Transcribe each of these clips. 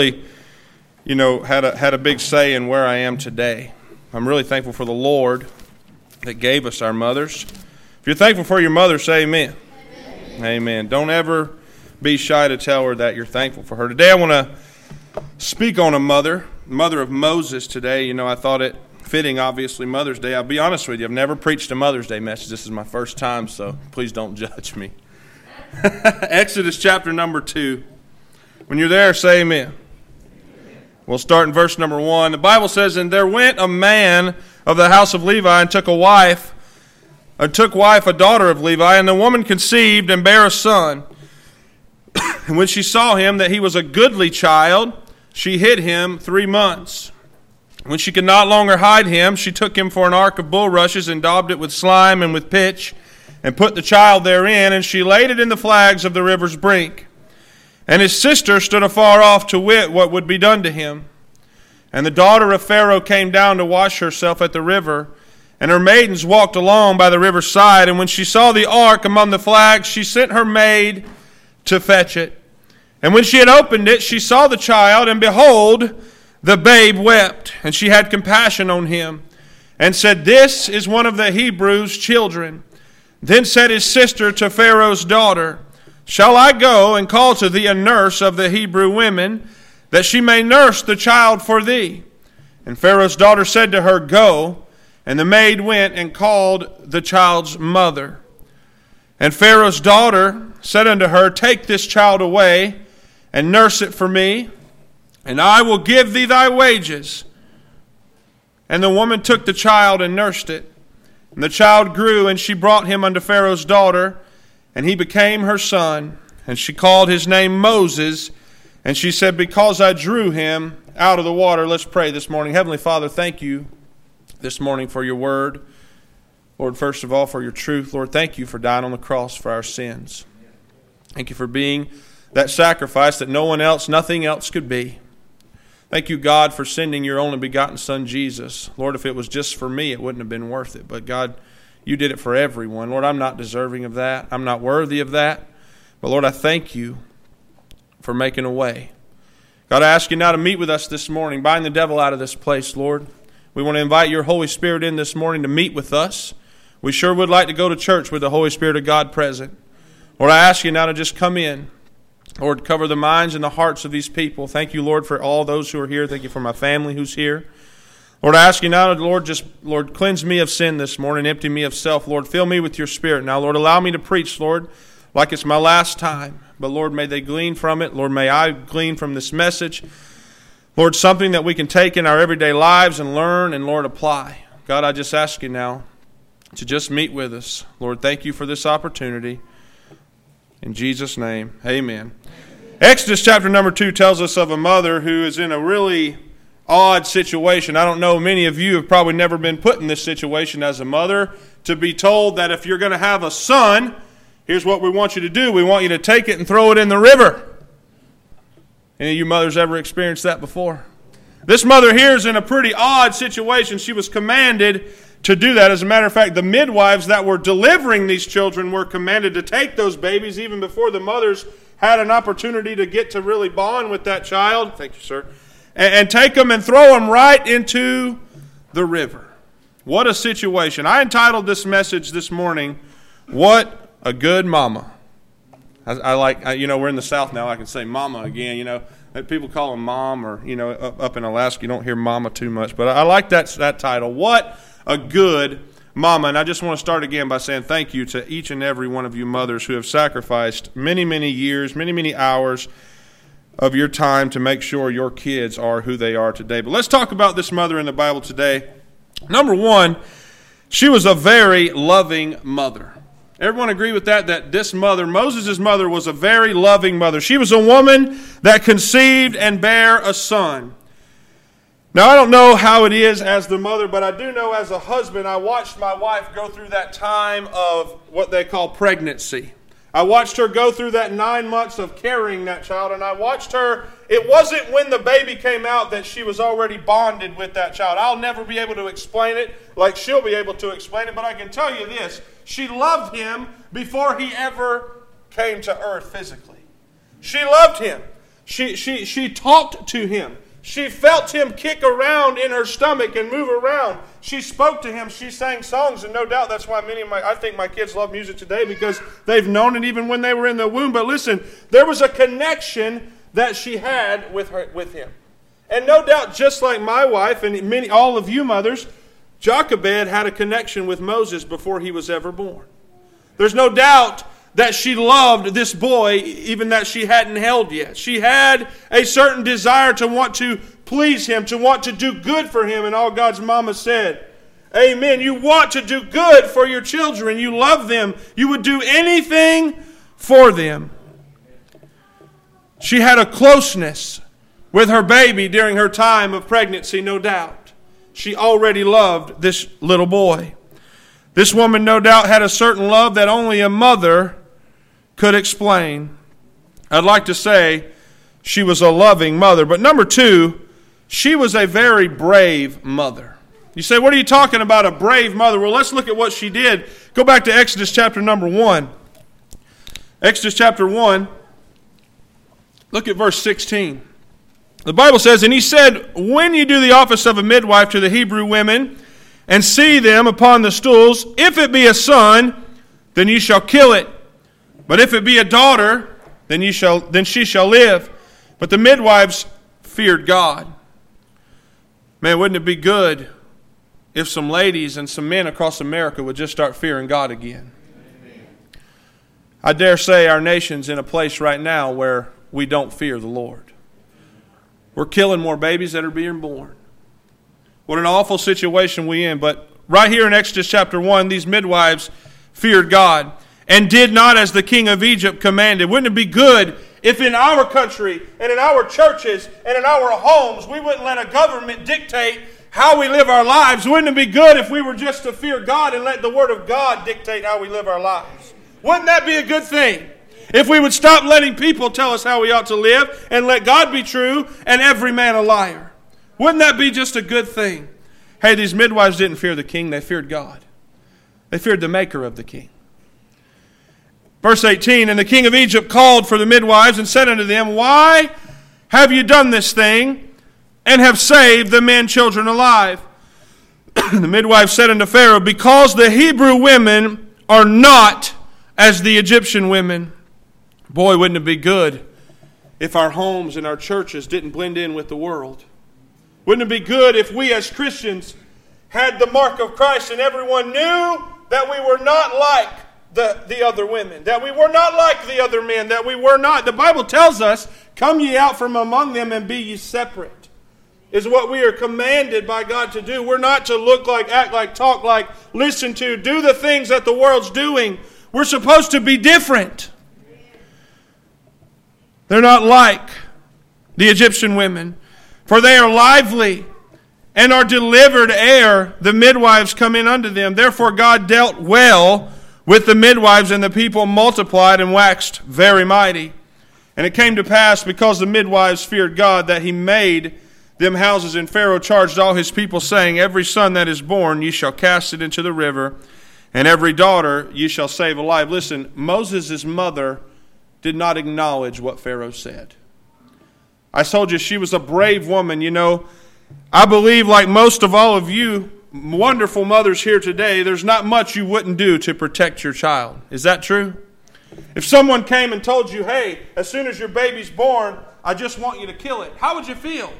Had a big say in where I am today. I'm really thankful for the Lord that gave us our mothers. If you're thankful for your mother, say amen. Amen. Don't ever be shy to tell her that you're thankful for her. Today I want to speak on a mother of Moses today. I thought it fitting, obviously, Mother's Day. I'll be honest with you, I've never preached a Mother's Day message. This is my first time, so please don't judge me. Exodus chapter number 2. When you're there, say amen. We'll start in verse number 1. The Bible says, "And there went a man of the house of Levi and took wife a daughter of Levi, and the woman conceived and bare a son. And when she saw him that he was a goodly child, she hid him 3 months. When she could not longer hide him, she took him for an ark of bulrushes and daubed it with slime and with pitch, and put the child therein, and she laid it in the flags of the river's brink. And his sister stood afar off to wit what would be done to him. And the daughter of Pharaoh came down to wash herself at the river, and her maidens walked along by the river's side. And when she saw the ark among the flags, she sent her maid to fetch it. And when she had opened it, she saw the child, and behold, the babe wept. And she had compassion on him, and said, This is one of the Hebrews' children. Then said his sister to Pharaoh's daughter, Shall I go and call to thee a nurse of the Hebrew women, that she may nurse the child for thee? And Pharaoh's daughter said to her, Go. And the maid went and called the child's mother. And Pharaoh's daughter said unto her, Take this child away, and nurse it for me, and I will give thee thy wages. And the woman took the child and nursed it. And the child grew, and she brought him unto Pharaoh's daughter, and he became her son. And she called his name Moses, and she said, Because I drew him out of the water. Let's pray this morning. Heavenly Father, thank you this morning for your word. Lord, first of all, for your truth. Lord, thank you for dying on the cross for our sins. Thank you for being that sacrifice that nothing else could be. Thank you, God, for sending your only begotten Son, Jesus. Lord, if it was just for me, it wouldn't have been worth it. But God, you did it for everyone. Lord, I'm not deserving of that. I'm not worthy of that. But Lord, I thank you for making a way. God, I ask you now to meet with us this morning. Bind the devil out of this place, Lord. We want to invite your Holy Spirit in this morning to meet with us. We sure would like to go to church with the Holy Spirit of God present. Lord, I ask you now to just come in. Lord, cover the minds and the hearts of these people. Thank you, Lord, for all those who are here. Thank you for my family who's here. Lord, I ask you now, Lord, cleanse me of sin this morning, empty me of self. Lord, fill me with your Spirit. Now, Lord, allow me to preach, Lord, like it's my last time. But, Lord, may they glean from it. Lord, may I glean from this message. Lord, something that we can take in our everyday lives and learn and, Lord, apply. God, I just ask you now to just meet with us. Lord, thank you for this opportunity. In Jesus' name, amen. Exodus chapter number 2 tells us of a mother who is in a really odd situation. I don't know, many of you have probably never been put in this situation as a mother, to be told that if you're going to have a son, here's what we want you to do. We want you to take it and throw it in the river. Any of you mothers ever experienced that before? This mother here is in a pretty odd situation. She was commanded to do that. As a matter of fact, the midwives that were delivering these children were commanded to take those babies even before the mothers had an opportunity to get to really bond with that child. Thank you, sir. And take them and throw them right into the river. What a situation. I entitled this message this morning, What a Good Mama. I like, we're in the South now. I can say mama again, People call them mom, or, up in Alaska, you don't hear mama too much. But I like that title, What a Good Mama. And I just want to start again by saying thank you to each and every one of you mothers who have sacrificed many, many years, many, many hours of your time to make sure your kids are who they are today. But let's talk about this mother in the Bible today. Number one, she was a very loving mother. Everyone agree with that? That this mother, Moses' mother, was a very loving mother. She was a woman that conceived and bare a son. Now, I don't know how it is as the mother, but I do know as a husband, I watched my wife go through that time of what they call pregnancy. I watched her go through that 9 months of carrying that child, and I watched her. It wasn't when the baby came out that she was already bonded with that child. I'll never be able to explain it like she'll be able to explain it, but I can tell you this. She loved him before he ever came to earth physically. She loved him. She talked to him. She felt him kick around in her stomach and move around. She spoke to him. She sang songs, and no doubt that's why I think my kids love music today, because they've known it even when they were in the womb. But listen, there was a connection that she had with him. And no doubt, just like my wife and all of you mothers, Jochebed had a connection with Moses before he was ever born. There's no doubt that she loved this boy, even that she hadn't held yet. She had a certain desire to want to please him, to want to do good for him. And all God's mama said, amen. You want to do good for your children. You love them. You would do anything for them. She had a closeness with her baby during her time of pregnancy, no doubt. She already loved this little boy. This woman, no doubt, had a certain love that only a mother could explain. I'd like to say she was a loving mother. But number two, she was a very brave mother. You say, what are you talking about, a brave mother? Well, let's look at what she did. Go back to Exodus chapter number 1. Exodus chapter 1. Look at verse 16. The Bible says, and he said, when you do the office of a midwife to the Hebrew women, and see them upon the stools, if it be a son, then you shall kill it. But if it be a daughter, then she shall live. But the midwives feared God. Man, wouldn't it be good if some ladies and some men across America would just start fearing God again? Amen. I dare say our nation's in a place right now where we don't fear the Lord. We're killing more babies that are being born. What an awful situation we're in. But right here in Exodus chapter 1, these midwives feared God and did not as the king of Egypt commanded. Wouldn't it be good if in our country and in our churches and in our homes we wouldn't let a government dictate how we live our lives? Wouldn't it be good if we were just to fear God and let the Word of God dictate how we live our lives? Wouldn't that be a good thing? If we would stop letting people tell us how we ought to live and let God be true and every man a liar. Wouldn't that be just a good thing? Hey, these midwives didn't fear the king, they feared God. They feared the maker of the king. Verse 18, and the king of Egypt called for the midwives and said unto them, why have you done this thing and have saved the men children alive? The midwives said unto Pharaoh, because the Hebrew women are not as the Egyptian women. Boy, wouldn't it be good if our homes and our churches didn't blend in with the world? Wouldn't it be good if we as Christians had the mark of Christ and everyone knew that we were not like the other women, that we were not like the other men, that we were not. The Bible tells us, come ye out from among them and be ye separate, is what we are commanded by God to do. We're not to look like, act like, talk like, listen to, do the things that the world's doing. We're supposed to be different. They're not like the Egyptian women, for they are lively and are delivered ere the midwives come in unto them. Therefore God dealt well with the midwives, and the people multiplied and waxed very mighty. And it came to pass, because the midwives feared God, that he made them houses. And Pharaoh charged all his people, saying, every son that is born ye shall cast it into the river, and every daughter ye shall save alive. Listen, Moses' mother did not acknowledge what Pharaoh said. I told you she was a brave woman. You know, I believe, like most of all of you wonderful mothers here today, there's not much you wouldn't do to protect your child. Is that true? If someone came and told you, hey, as soon as your baby's born, I just want you to kill it, how would you feel?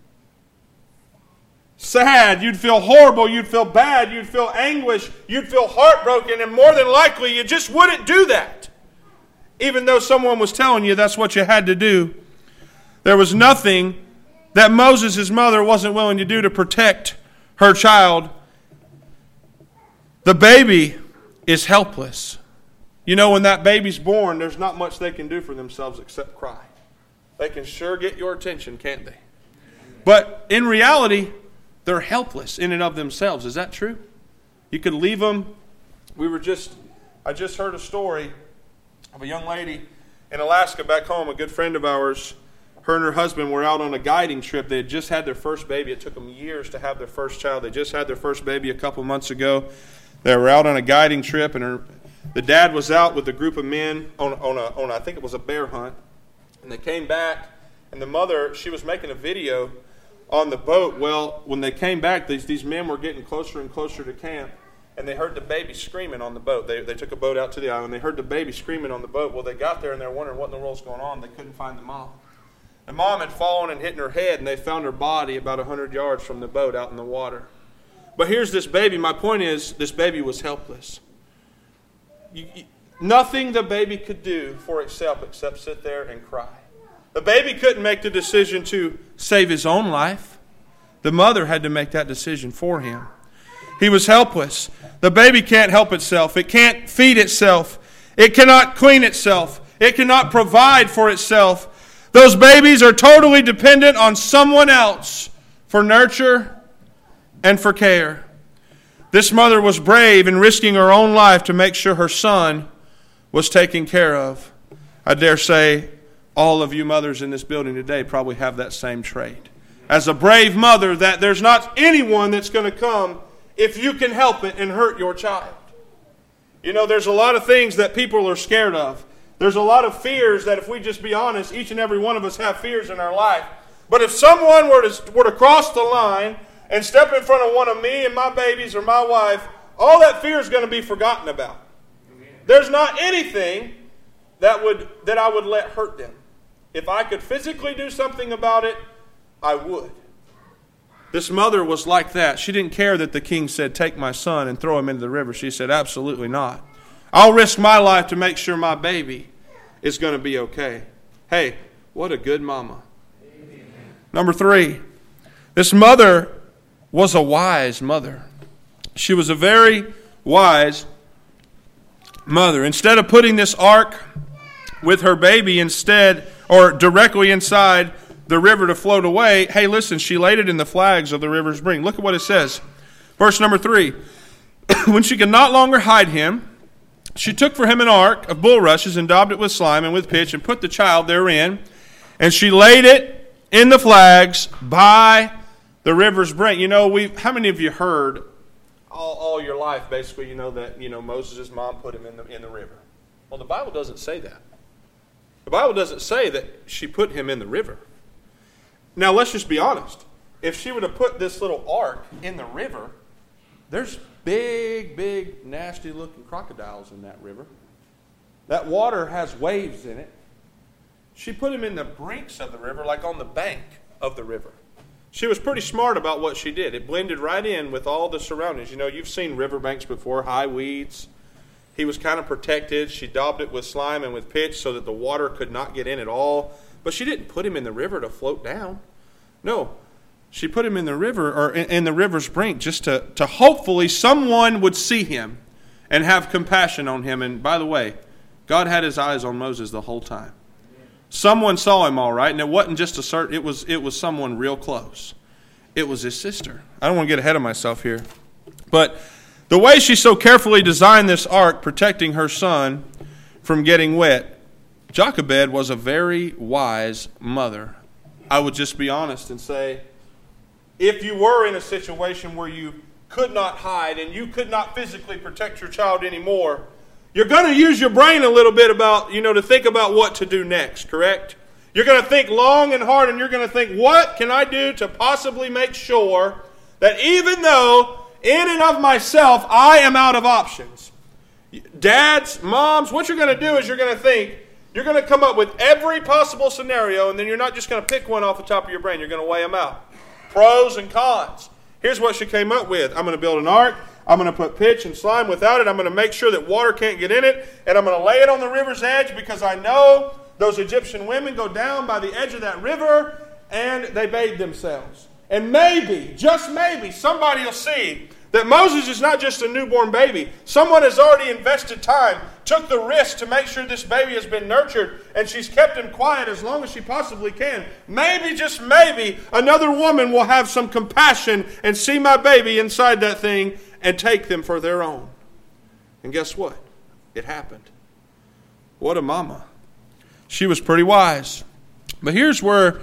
Sad. You'd feel horrible. You'd feel bad. You'd feel anguish. You'd feel heartbroken. And more than likely, you just wouldn't do that. Even though someone was telling you that's what you had to do. There was nothing that Moses' mother wasn't willing to do to protect her child. The baby is helpless. You know, when that baby's born, there's not much they can do for themselves except cry. They can sure get your attention, can't they? But in reality, they're helpless in and of themselves. Is that true? You could leave them. I just heard a story of a young lady in Alaska back home, a good friend of ours. Her and her husband were out on a guiding trip. They had just had their first baby. It took them years to have their first child. They just had their first baby a couple months ago. They were out on a guiding trip, and the dad was out with a group of men on I think it was a bear hunt. And they came back, And the mother, she was making a video on the boat. Well, when they came back, these men were getting closer and closer to camp, and they heard the baby screaming on the boat. They took a boat out to the island. They heard the baby screaming on the boat. Well, they got there, and they were wondering what in the world's going on. They couldn't find the mom. The mom had fallen and hit her head, and they found her body about 100 yards from the boat out in the water. But here's this baby. My point is, this baby was helpless. Nothing the baby could do for itself except sit there and cry. The baby couldn't make the decision to save his own life. The mother had to make that decision for him. He was helpless. The baby can't help itself. It can't feed itself. It cannot clean itself. It cannot provide for itself. Those babies are totally dependent on someone else for nurture and for care. This mother was brave in risking her own life to make sure her son was taken care of. I dare say all of you mothers in this building today probably have that same trait. As a brave mother, that there's not anyone that's going to come, if you can help it, and hurt your child. You know, there's a lot of things that people are scared of. There's a lot of fears that, if we just be honest, each and every one of us have fears in our life. But if someone were to cross the line and step in front of one of me and my babies or my wife, all that fear is going to be forgotten about. There's not anything that I would let hurt them. If I could physically do something about it, I would. This mother was like that. She didn't care that the king said, "Take my son and throw him into the river." She said, "Absolutely not. I'll risk my life to make sure my baby is going to be okay." Hey, what a good mama. Amen. Number 3, this mother was a wise mother. She was a very wise mother. Instead of putting this ark with her baby directly inside the river to float away, hey, listen, she laid it in the flags of the river's brink. Look at what it says. Verse number 3. When she could not longer hide him, she took for him an ark of bulrushes and daubed it with slime and with pitch and put the child therein. And she laid it in the flags by the river's brink. You know, how many of you heard all your life, basically, that Moses' mom put him in the river? Well, the Bible doesn't say that. The Bible doesn't say that she put him in the river. Now, let's just be honest. If she would have put this little ark in the river, there's big, nasty-looking crocodiles in that river. That water has waves in it. She put him in the brinks of the river, like on the bank of the river. She was pretty smart about what she did. It blended right in with all the surroundings. You've seen riverbanks before, high weeds. He was kind of protected. She daubed it with slime and with pitch so that the water could not get in at all. But she didn't put him in the river to float down. No, she put him in the river, or in the river's brink, just to hopefully someone would see him and have compassion on him. And by the way, God had his eyes on Moses the whole time. Someone saw him all right, and it wasn't just it was someone real close. It was his sister. I don't want to get ahead of myself here. But the way she so carefully designed this ark, protecting her son from getting wet, Jochebed was a very wise mother. I would just be honest and say, if you were in a situation where you could not hide and you could not physically protect your child anymore, you're going to use your brain a little bit about, to think about what to do next, correct? You're going to think long and hard, and you're going to think, what can I do to possibly make sure that even though in and of myself I am out of options? Dads, moms, what you're going to do is you're going to think, you're going to come up with every possible scenario, and then you're not just going to pick one off the top of your brain. You're going to weigh them out. Pros and cons. Here's what she came up with. I'm going to build an ark. I'm going to put pitch and slime without it. I'm going to make sure that water can't get in it. And I'm going to lay it on the river's edge because I know those Egyptian women go down by the edge of that river and they bathe themselves. And maybe, just maybe, somebody will see that Moses is not just a newborn baby. Someone has already invested time, took the risk to make sure this baby has been nurtured, and she's kept him quiet as long as she possibly can. Maybe, just maybe, another woman will have some compassion and see my baby inside that thing and take them for their own. And guess what? It happened. What a mama. She was pretty wise. But here's where,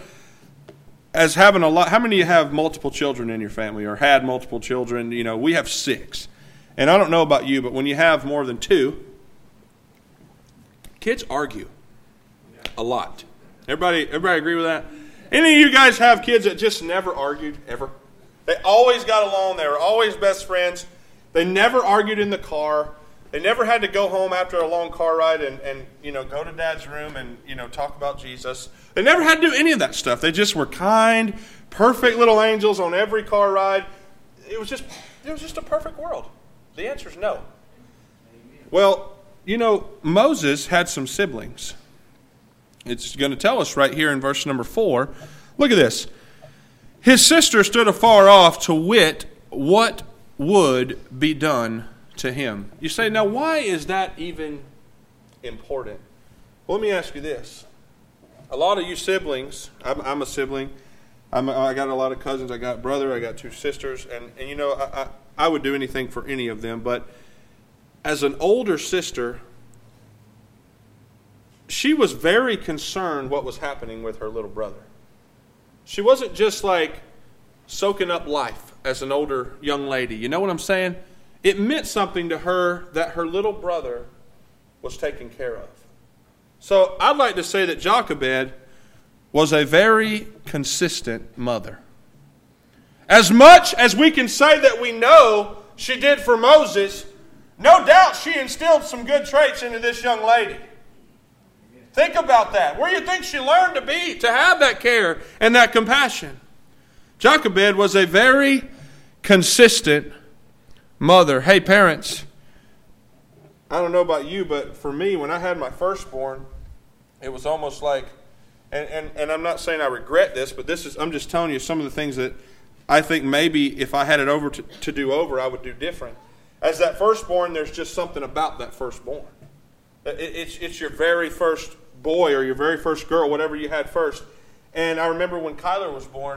as having how many of you have multiple children in your family or had multiple children? We have 6. And I don't know about you, but when you have more than 2, kids argue a lot. Everybody agree with that? Any of you guys have kids that just never argued, ever? They always got along. They were always best friends. They never argued in the car. They never had to go home after a long car ride and go to Dad's room and, talk about Jesus. They never had to do any of that stuff. They just were kind, perfect little angels on every car ride. It was just a perfect world. The answer is no. Well, Moses had some siblings. It's going to tell us right here in verse number 4. Look at this. His sister stood afar off to wit what would be done to him. You say, now why is that even important? Well, let me ask you this. A lot of you siblings, I'm a sibling. I got a lot of cousins. I got a brother. I got 2 sisters. And I would do anything for any of them. But as an older sister, she was very concerned what was happening with her little brother. She wasn't just like soaking up life as an older young lady. You know what I'm saying? It meant something to her that her little brother was taken care of. So I'd like to say that Jochebed was a very consistent mother. As much as we can say that we know she did for Moses, no doubt she instilled some good traits into this young lady. Think about that. Where do you think she learned to have that care and that compassion? Jochebed was a very consistent mother. Hey, parents, I don't know about you, but for me, when I had my firstborn, it was almost like, and I'm not saying I regret this, but I'm just telling you some of the things that I think maybe if I had it over to do over, I would do different. As that firstborn, there's just something about that firstborn. It's your very first boy or your very first girl, whatever you had first. And I remember when Kyler was born,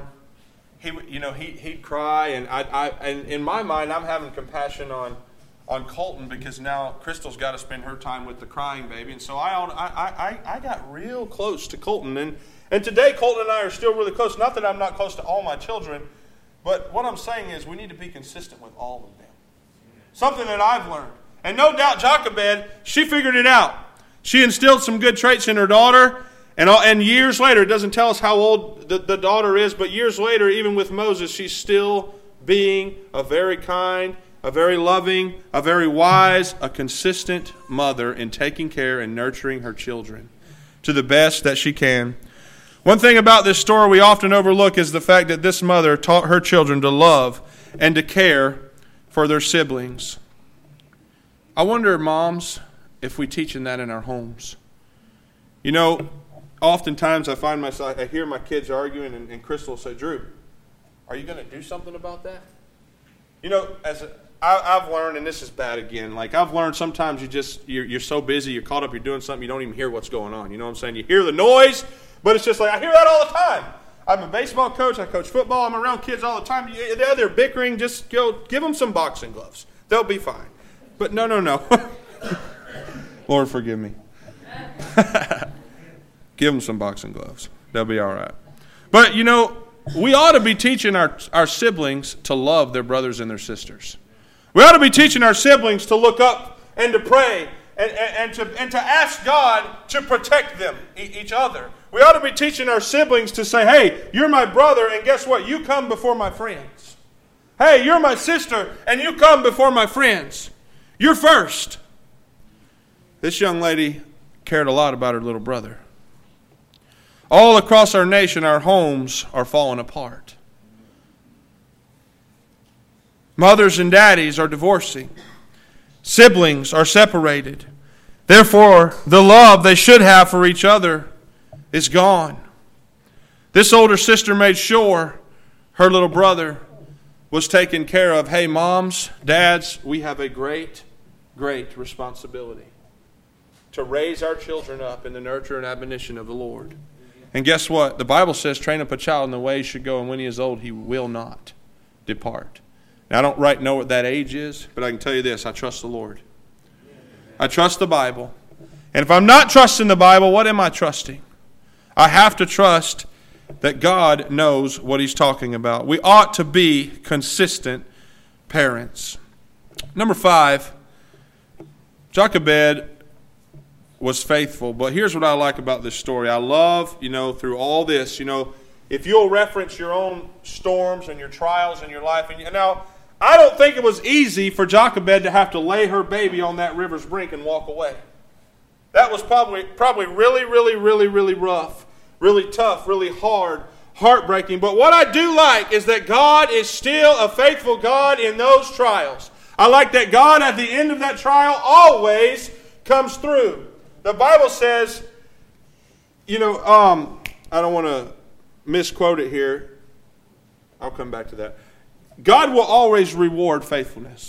he'd cry, and in my mind, I'm having compassion on Colton because now Crystal's got to spend her time with the crying baby, and so I got real close to Colton, and today Colton and I are still really close. Not that I'm not close to all my children, but what I'm saying is we need to be consistent with all of them. Something that I've learned, and no doubt Jochebed, she figured it out. She instilled some good traits in her daughter. And years later, it doesn't tell us how old the daughter is, but years later, even with Moses, she's still being a very kind, a very loving, a very wise, a consistent mother in taking care and nurturing her children to the best that she can. One thing about this story we often overlook is the fact that this mother taught her children to love and to care for their siblings. I wonder, moms, if we teaching that in our homes. Oftentimes I hear my kids arguing, and Crystal will say, Drew, are you going to do something about that? I've learned, and this is bad again, like I've learned sometimes you're so busy, you're caught up, you're doing something, you don't even hear what's going on. You know what I'm saying? You hear the noise, but it's just like, I hear that all the time. I'm a baseball coach, I coach football, I'm around kids all the time. They're bickering, just go give them some boxing gloves. They'll be fine. But no. Lord, forgive me. Give them some boxing gloves. They'll be all right. But, we ought to be teaching our siblings to love their brothers and their sisters. We ought to be teaching our siblings to look up and to pray and to ask God to protect them, each other. We ought to be teaching our siblings to say, hey, you're my brother, and guess what? You come before my friends. Hey, you're my sister, and you come before my friends. You're first. This young lady cared a lot about her little brother. All across our nation, our homes are falling apart. Mothers and daddies are divorcing. Siblings are separated. Therefore, the love they should have for each other is gone. This older sister made sure her little brother was taken care of. Hey, moms, dads, we have a great, great responsibility to raise our children up in the nurture and admonition of the Lord. And guess what? The Bible says, train up a child in the way he should go, and when he is old, he will not depart. Now, I don't know what that age is, but I can tell you this, I trust the Lord. I trust the Bible. And if I'm not trusting the Bible, what am I trusting? I have to trust that God knows what he's talking about. We ought to be consistent parents. Number 5, Jochebed was faithful. But here's what I like about this story. I love, through all this, if you'll reference your own storms and your trials in your life. And now, I don't think it was easy for Jochebed to have to lay her baby on that river's brink and walk away. That was probably really, really, really, really rough, really tough, really hard, heartbreaking. But what I do like is that God is still a faithful God in those trials. I like that God at the end of that trial always comes through. The Bible says, I don't want to misquote it here. I'll come back to that. God will always reward faithfulness.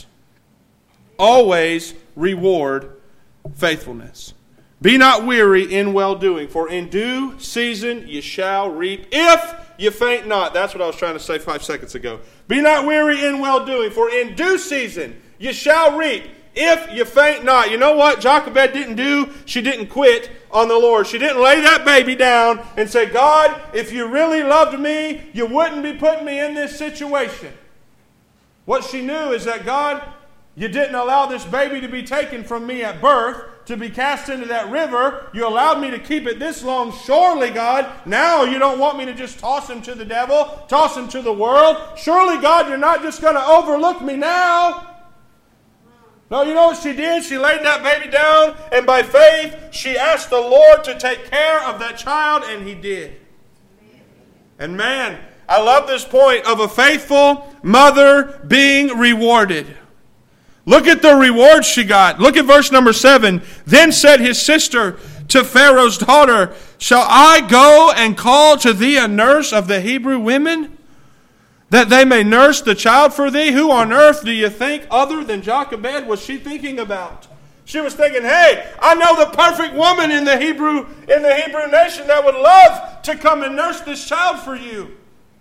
Always reward faithfulness. Be not weary in well-doing, for in due season you shall reap if you faint not. That's what I was trying to say 5 seconds ago. Be not weary in well-doing, for in due season you shall reap if you faint not. You know what Jochebed didn't do? She didn't quit on the Lord. She didn't lay that baby down and say, God, if you really loved me, you wouldn't be putting me in this situation. What she knew is that, God, you didn't allow this baby to be taken from me at birth, to be cast into that river. You allowed me to keep it this long. Surely, God, now you don't want me to just toss him to the devil, toss him to the world. Surely, God, you're not just going to overlook me now. No, you know what she did? She laid that baby down, and by faith, she asked the Lord to take care of that child, and he did. And man, I love this point of a faithful mother being rewarded. Look at the reward she got. Look at verse number 7. Then said his sister to Pharaoh's daughter, shall I go and call to thee a nurse of the Hebrew women, that they may nurse the child for thee? Who on earth do you think other than Jochebed was she thinking about? She was thinking, hey, I know the perfect woman in the Hebrew nation that would love to come and nurse this child for you.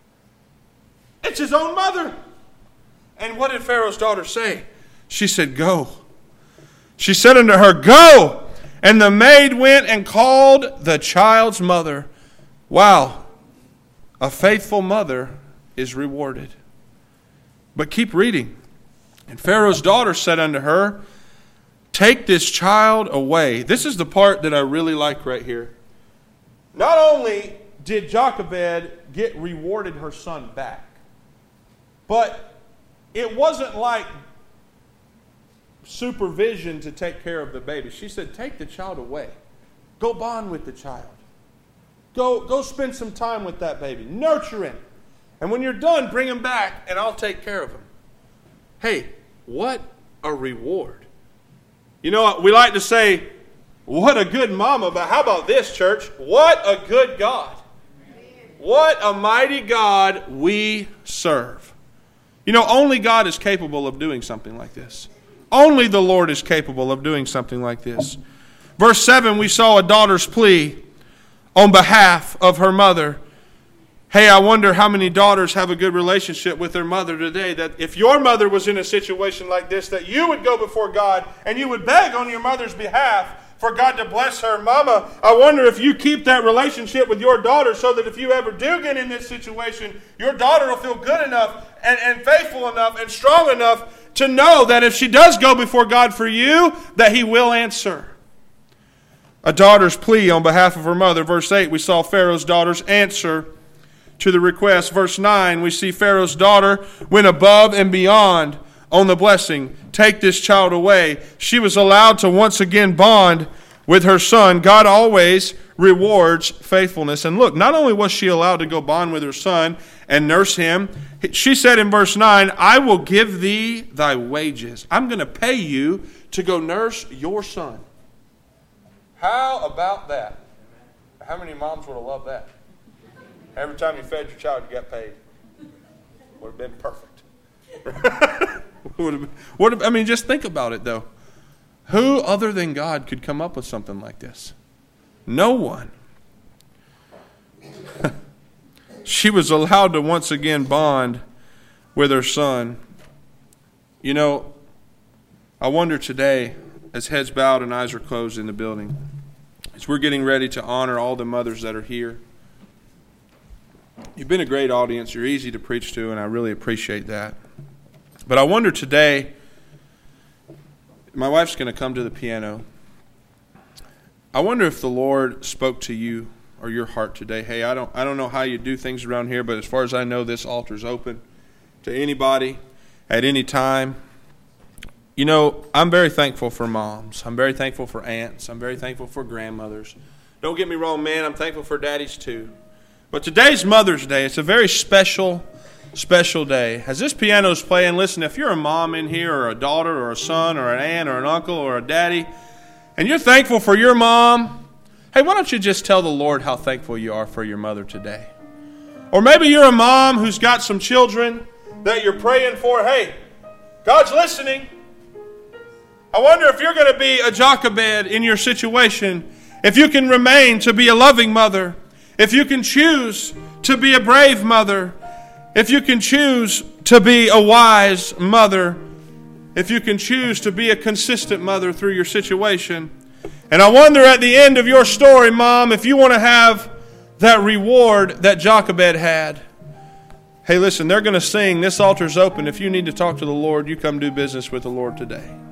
It's his own mother. And what did Pharaoh's daughter say? She said, go. She said unto her, go. And the maid went and called the child's mother. Wow. A faithful mother is rewarded. But keep reading. And Pharaoh's daughter said unto her, take this child away. This is the part that I really like right here. Not only did Jochebed get rewarded her son back, but it wasn't like supervision to take care of the baby. She said, take the child away. Go bond with the child. Go spend some time with that baby. Nurture him. And when you're done, bring him back and I'll take care of him. Hey, what a reward. You know, we like to say, what a good mama, but how about this, church? What a good God. What a mighty God we serve. You know, only God is capable of doing something like this. Only the Lord is capable of doing something like this. Verse 7, we saw a daughter's plea on behalf of her mother. Hey, I wonder how many daughters have a good relationship with their mother today, that if your mother was in a situation like this, that you would go before God and you would beg on your mother's behalf for God to bless her. Mama, I wonder if you keep that relationship with your daughter so that if you ever do get in this situation, your daughter will feel good enough and faithful enough and strong enough to know that if she does go before God for you, that he will answer. A daughter's plea on behalf of her mother. Verse 8, we saw Pharaoh's daughter's answer to the request. Verse 9, we see Pharaoh's daughter went above and beyond on the blessing. Take this child away. She was allowed to once again bond with her son. God always rewards faithfulness. And look, not only was she allowed to go bond with her son and nurse him, she said in verse 9, I will give thee thy wages. I'm going to pay you to go nurse your son. How about that? How many moms would have loved that? Every time you fed your child, you got paid. Would have been perfect. I mean, just think about it, though. Who other than God could come up with something like this? No one. She was allowed to once again bond with her son. You know, I wonder today, as heads bowed and eyes are closed in the building, as we're getting ready to honor all the mothers that are here. You've been a great audience. You're easy to preach to, and I really appreciate that. But I wonder today, my wife's going to come to the piano, I wonder if the Lord spoke to you or your heart today. Hey, I don't know how you do things around here, but as far as I know, this altar's open to anybody at any time. You know, I'm very thankful for moms. I'm very thankful for aunts. I'm very thankful for grandmothers. Don't get me wrong, man. I'm thankful for daddies too. But today's Mother's Day. It's a very special day. As this piano's playing, listen, if you're a mom in here or a daughter or a son or an aunt or an uncle or a daddy, and you're thankful for your mom, hey, why don't you just tell the Lord how thankful you are for your mother today? Or maybe you're a mom who's got some children that you're praying for. Hey, God's listening. I wonder if you're going to be a Jochebed in your situation, if you can remain to be a loving mother, if you can choose to be a brave mother, if you can choose to be a wise mother, if you can choose to be a consistent mother through your situation. And I wonder at the end of your story, Mom, if you want to have that reward that Jochebed had. Hey, listen, they're going to sing. This altar's open. If you need to talk to the Lord, you come do business with the Lord today.